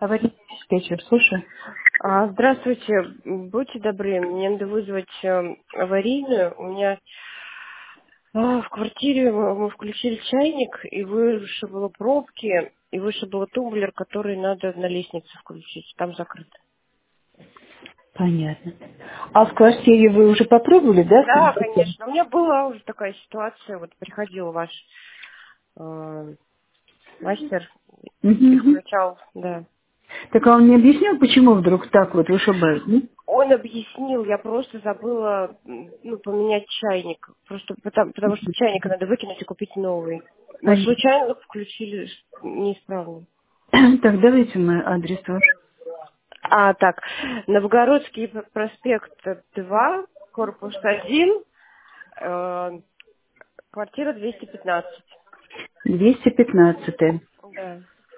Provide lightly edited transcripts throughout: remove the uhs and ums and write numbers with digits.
Аварийный диспетчер, слушай. Здравствуйте, будьте добры, мне надо вызвать аварийную. У меня в квартире мы включили чайник, и вышибло пробки, и вышибло тумблер, который надо на лестнице включить, там закрыто. Понятно. А в квартире вы уже попробовали, да? Да, конечно, у меня была уже такая ситуация, вот приходил ваш э, мастер и Мгм. включал, да. Так а он не объяснил, почему вдруг так вот вышибает? Ну, Он объяснил, я просто забыла поменять чайник. Просто потому что чайник надо выкинуть и купить новый. Мы понятно. случайно включили неисправный. Так, давайте мой адрес ваш. Так, Новгородский проспект 2, корпус 1, квартира 215. 215. Да.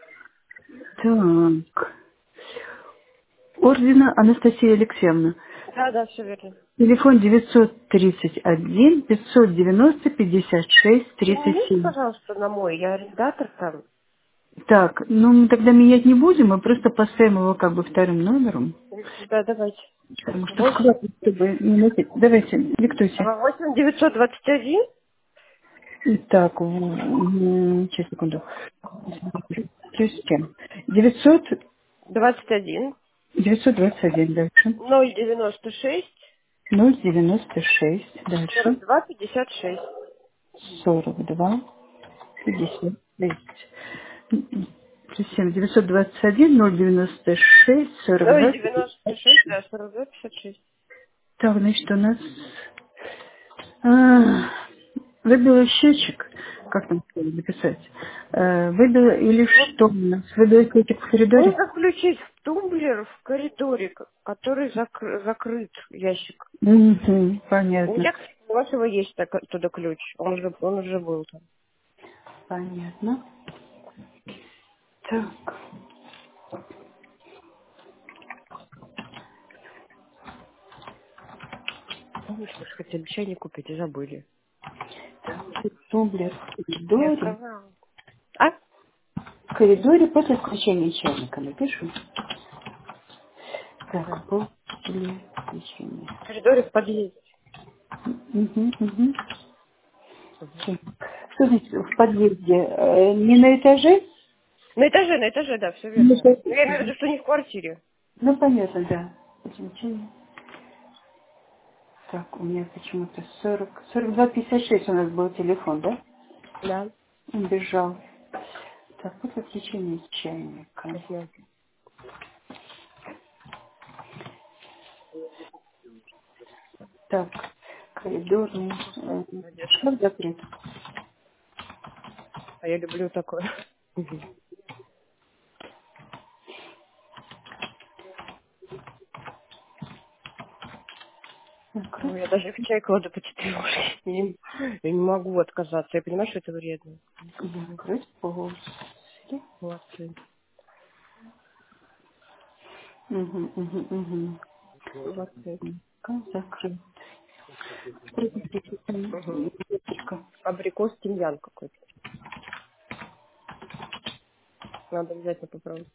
Так. Ордена Анастасия Алексеевна. Да, да, все верно. Телефон 931 590 56 Перемените, 37. пожалуйста, на мой, я арендатор там. Так, ну мы тогда менять не будем, мы просто поставим его как бы вторым номером. Да, давайте. Потому что Восемь вклад, чтобы не носить. Давайте, диктуйте. 921 Итак, сейчас, секунду. Плюс кем? 900, 21 921 дальше. 096 096 сорок дальше. два пятьдесят шесть. 42 56. Плюс 7, 921 096 Ой, 42. 96, да, 42,56. Так, значит, у нас а, выбило счетчик. Как там написать? Выбило или Вот что у нас? Выбило счетчик в коридоре? нужно включить тумблер в коридоре, который закрыт ящик. Мгм, У понятно. меня, кстати, у вашего есть туда ключ. Он уже был там. Понятно. Так, Помнишь, мы же хотели чайник купить и забыли. тумблер в Я коридоре. сказала. В коридоре после включения чайника напишу. Да. Так, после включения. В коридоре в подъезде. Угу, угу. Мгм. Что значит в подъезде? Не на этаже? На этаже, да, все На верно. этаже. Но я имею в Мгм. виду, что не в квартире. Ну, понятно, да. Замечание. Так, у меня почему-то 42,56 у нас был телефон, да? Да. Он бежал. Так, вот отключение чайника. Мгм. Так, коридорный. Молодец. Шкаф закрыт. А я люблю такое. Мгм. Закрыт. Ну, я даже в чай кладу по 4 ложки. Я не могу отказаться. Я понимаю, что это вредно. Закрыть полностью. Молодцы. Угу, угу, угу. Молодцы. Закрыт. Угу. Электрика. Абрикос тимьян какой-то. Надо обязательно попробовать.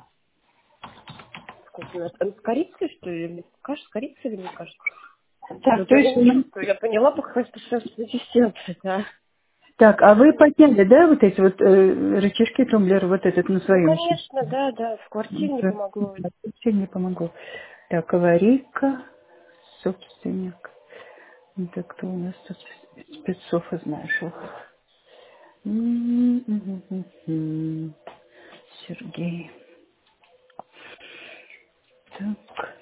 Вкусно. Он с корицей, что ли? Или каш с корицей или не каш? Ну, Так, то то я есть, не чувствую. Я поняла по консистенции, да. так, а вы подняли, да, вот эти вот рычажки тумблера, вот этот на Ну, своем счете? конечно, да, да. В квартире не Да, помогло. совсем не помогло. Так, аварийка, собственник. Это кто у нас тут спецов из наших? М. Сергей. Так.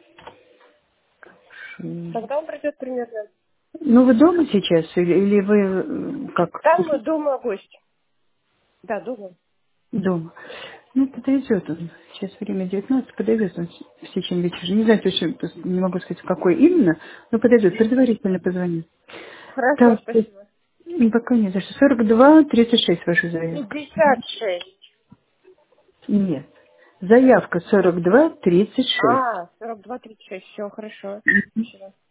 Когда он придет примерно? Ну, вы дома сейчас или вы как Там мы дома гость. Да, дома. дома? Ну, подойдет он. Сейчас время 19, подойдет он в течение вечера. Не знаю точно, просто не могу сказать, какой именно, но подойдет. Предварительно позвонит. Хорошо, Так, спасибо. пока не за что. 42-36 ваша заявка. 56. Нет. Заявка 42-36. 42,36. Все, хорошо.